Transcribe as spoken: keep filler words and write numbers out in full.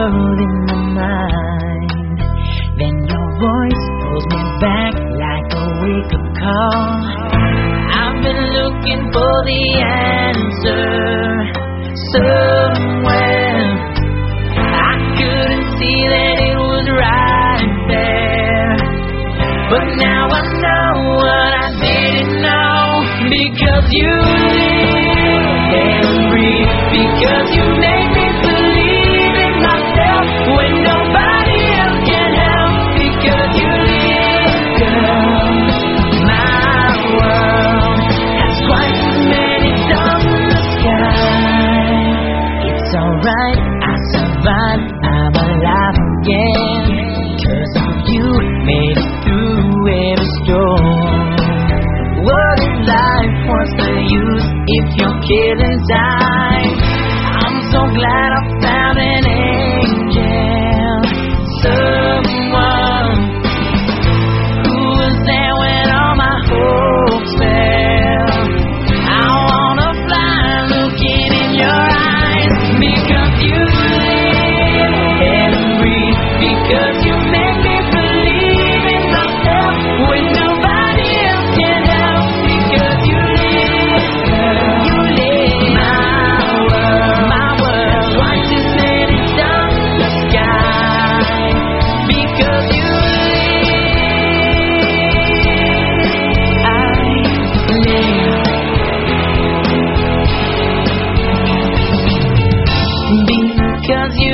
world in my mind. Then your voice pulls me back like a wake-up call. I've been looking for the answer somewhere. I couldn't see that it was right there, but now I know what I didn't know. Because you live and breathe, because you make me believe in myself when nobody else can help. Because you live, girl, my world has twice as many stars in the sky. It's alright, I survived, I'm alive again. Cause of you, made it through every storm. What is life, what's the use if you're killing time? I'm so glad I found an angel, someone who was there when all my hopes fell. I wanna fly looking in your eyes. Because you live and breathe, because you make me believe in myself when nobody else can help. Because you live, girl, you live my world, my world, twice as many stars in the sky. Because you live, I live. Because you